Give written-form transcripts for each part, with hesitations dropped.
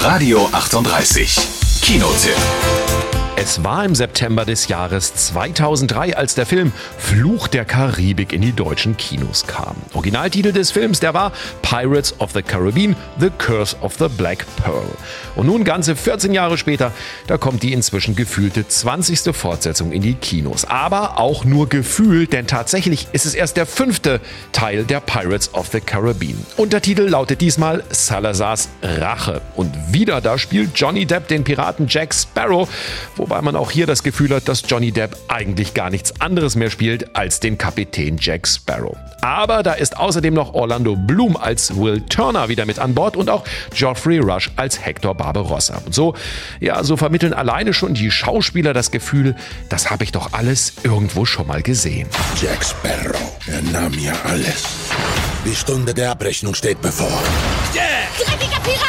Radio 38 Kinotipp. Es war im September des Jahres 2003, als der Film Fluch der Karibik in die deutschen Kinos kam. Originaltitel des Films, der war Pirates of the Caribbean, The Curse of the Black Pearl. Und nun, ganze 14 Jahre später, da kommt die inzwischen gefühlte 20. Fortsetzung in die Kinos. Aber auch nur gefühlt, denn tatsächlich ist es erst der 5. Teil der Pirates of the Caribbean. Untertitel lautet diesmal Salazars Rache. Und wieder da spielt Johnny Depp den Piraten Jack Sparrow, wobei man auch hier das Gefühl hat, dass Johnny Depp eigentlich gar nichts anderes mehr spielt als den Kapitän Jack Sparrow. Aber da ist außerdem noch Orlando Bloom als Will Turner wieder mit an Bord und auch Geoffrey Rush als Hector Barbarossa. Und so vermitteln alleine schon die Schauspieler das Gefühl, das habe ich doch alles irgendwo schon mal gesehen. Jack Sparrow, er nahm mir alles. Die Stunde der Abrechnung steht bevor. Jack! Dreckiger Pirat!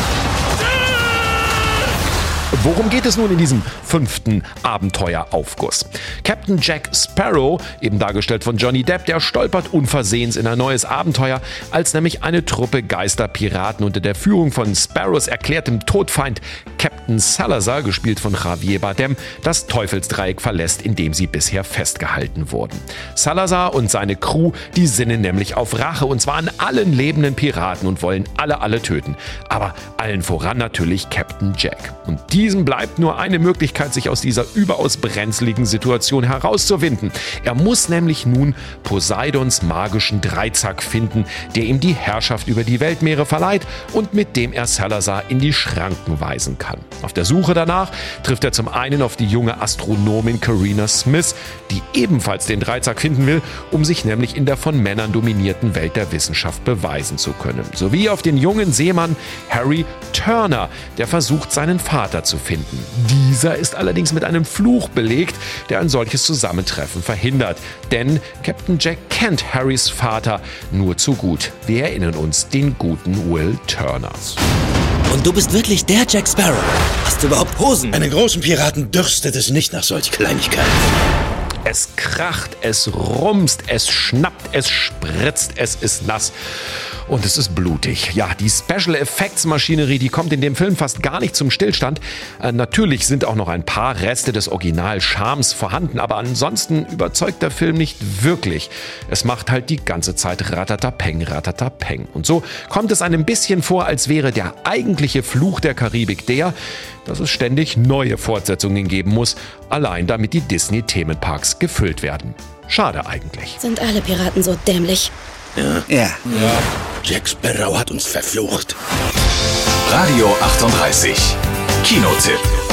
Worum geht es nun in diesem 5. Abenteueraufguss? Captain Jack Sparrow, eben dargestellt von Johnny Depp, der stolpert unversehens in ein neues Abenteuer, als nämlich eine Truppe Geisterpiraten unter der Führung von Sparrows erklärtem Todfeind Captain Salazar, gespielt von Javier Bardem, das Teufelsdreieck verlässt, in dem sie bisher festgehalten wurden. Salazar und seine Crew, die sinnen nämlich auf Rache, und zwar an allen lebenden Piraten, und wollen alle töten. Aber allen voran natürlich Captain Jack. Und diesem bleibt nur eine Möglichkeit, sich aus dieser überaus brenzligen Situation herauszuwinden. Er muss nämlich nun Poseidons magischen Dreizack finden, der ihm die Herrschaft über die Weltmeere verleiht und mit dem er Salazar in die Schranken weisen kann. Auf der Suche danach trifft er zum einen auf die junge Astronomin Carina Smith, die ebenfalls den Dreizack finden will, um sich nämlich in der von Männern dominierten Welt der Wissenschaft beweisen zu können. Sowie auf den jungen Seemann Harry Turner, der versucht, seinen Vater zu finden. Dieser ist allerdings mit einem Fluch belegt, der ein solches Zusammentreffen verhindert. Denn Captain Jack kennt Harrys Vater nur zu gut. Wir erinnern uns, den guten Will Turner. Und du bist wirklich der Jack Sparrow? Hast du überhaupt Hosen? Einen großen Piraten dürstet es nicht nach solch Kleinigkeiten. Es kracht, es rumst, es schnappt, es spritzt, es ist nass. Und es ist blutig. Ja, die Special Effects Maschinerie, die kommt in dem Film fast gar nicht zum Stillstand. Natürlich sind auch noch ein paar Reste des Original-Charmes vorhanden, aber ansonsten überzeugt der Film nicht wirklich. Es macht halt die ganze Zeit Ratatapeng, Ratatapeng. Und so kommt es einem bisschen vor, als wäre der eigentliche Fluch der Karibik der, dass es ständig neue Fortsetzungen geben muss, allein damit die Disney-Themenparks gefüllt werden. Schade eigentlich. Sind alle Piraten so dämlich? Ja. Jack Sparrow hat uns verflucht. Radio 38 Kinotipp.